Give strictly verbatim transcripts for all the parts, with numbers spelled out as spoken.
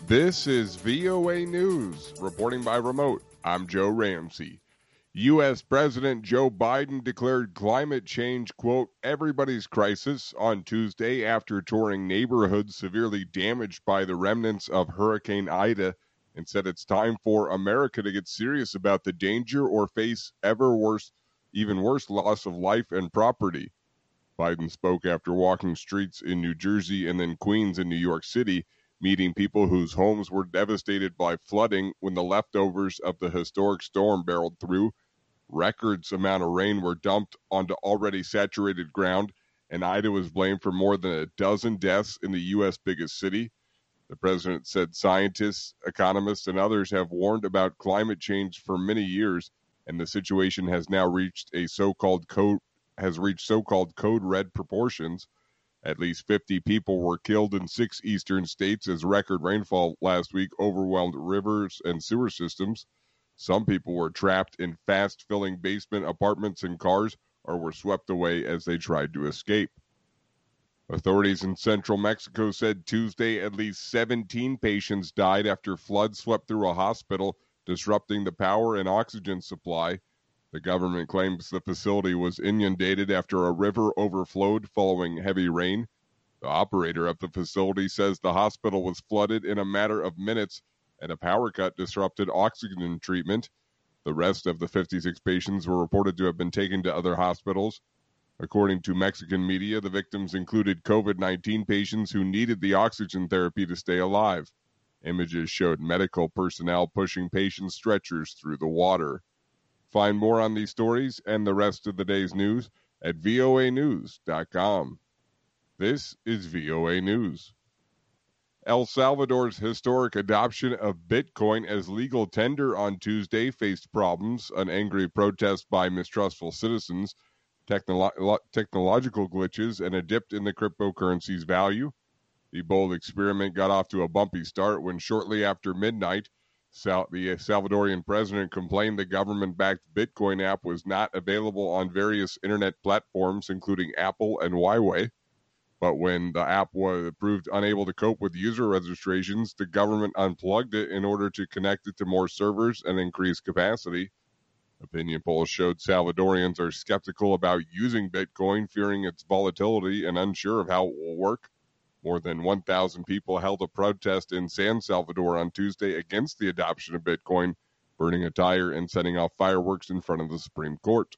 This is V O A News, reporting by remote. I'm Joe Ramsey. U S. President Joe Biden declared climate change, quote, everybody's crisis on Tuesday after touring neighborhoods severely damaged by the remnants of Hurricane Ida, and said it's time for America to get serious about the danger or face ever worse, even worse loss of life and property. Biden spoke after walking streets in New Jersey and then Queens in New York City, meeting people whose homes were devastated by flooding when the leftovers of the historic storm barreled through. Records amount of rain were dumped onto already saturated ground, and Ida was blamed for more than a dozen deaths in the U S biggest city. The president said scientists, economists, and others have warned about climate change for many years, and the situation has now reached a so-called code has reached so-called code red proportions. At least fifty people were killed in six eastern states as record rainfall last week overwhelmed rivers and sewer systems. Some people were trapped in fast-filling basement apartments and cars or were swept away as they tried to escape. Authorities in central Mexico said Tuesday at least seventeen patients died after floods swept through a hospital, disrupting the power and oxygen supply. The government claims the facility was inundated after a river overflowed following heavy rain. The operator of the facility says the hospital was flooded in a matter of minutes and a power cut disrupted oxygen treatment. The rest of the fifty-six patients were reported to have been taken to other hospitals. According to Mexican media, the victims included COVID nineteen patients who needed the oxygen therapy to stay alive. Images showed medical personnel pushing patients' stretchers through the water. Find more on these stories and the rest of the day's news at V O A news dot com. This is V O A News. El Salvador's historic adoption of Bitcoin as legal tender on Tuesday faced problems, an angry protest by mistrustful citizens, technolo- technological glitches, and a dip in the cryptocurrency's value. The bold experiment got off to a bumpy start when shortly after midnight, Sal- the Salvadorian president complained the government-backed Bitcoin app was not available on various internet platforms, including Apple and Huawei. But when the app was proved unable to cope with user registrations, the government unplugged it in order to connect it to more servers and increase capacity. Opinion polls showed Salvadorians are skeptical about using Bitcoin, fearing its volatility and unsure of how it will work. More than one thousand people held a protest in San Salvador on Tuesday against the adoption of Bitcoin, burning a tire and setting off fireworks in front of the Supreme Court.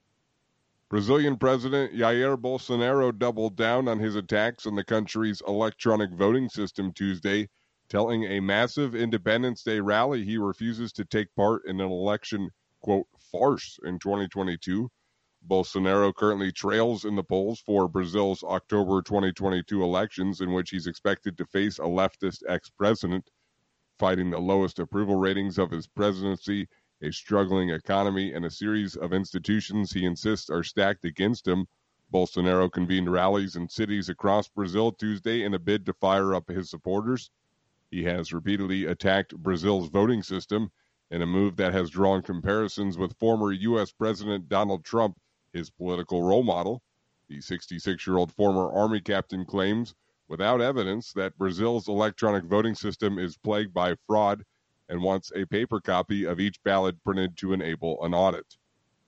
Brazilian President Jair Bolsonaro doubled down on his attacks on the country's electronic voting system Tuesday, telling a massive Independence Day rally he refuses to take part in an election, quote, farce in twenty twenty-two. Bolsonaro currently trails in the polls for Brazil's October twenty twenty-two elections, in which he's expected to face a leftist ex-president. Fighting the lowest approval ratings of his presidency, a struggling economy, and a series of institutions he insists are stacked against him, Bolsonaro convened rallies in cities across Brazil Tuesday in a bid to fire up his supporters. He has repeatedly attacked Brazil's voting system in a move that has drawn comparisons with former U S President Donald Trump, his political role model. The sixty-six-year-old former Army captain claims, without evidence, that Brazil's electronic voting system is plagued by fraud and wants a paper copy of each ballot printed to enable an audit.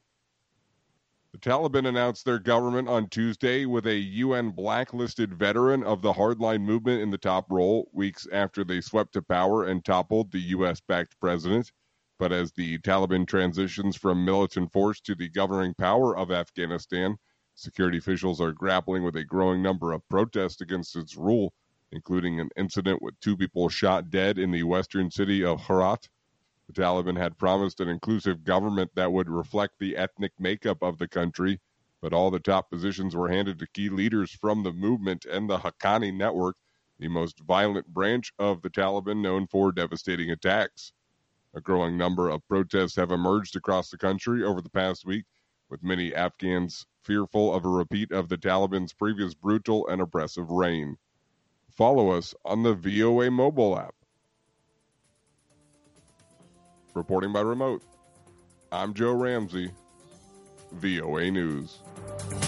The Taliban announced their government on Tuesday with a U N blacklisted veteran of the hardline movement in the top role, weeks after they swept to power and toppled the U S-backed president. But as the Taliban transitions from militant force to the governing power of Afghanistan, security officials are grappling with a growing number of protests against its rule, including an incident with two people shot dead in the western city of Herat. The Taliban had promised an inclusive government that would reflect the ethnic makeup of the country, but all the top positions were handed to key leaders from the movement and the Haqqani network, the most violent branch of the Taliban known for devastating attacks. A growing number of protests have emerged across the country over the past week, with many Afghans fearful of a repeat of the Taliban's previous brutal and oppressive reign. Follow us on the V O A mobile app. Reporting by remote, I'm Joe Ramsey, V O A News.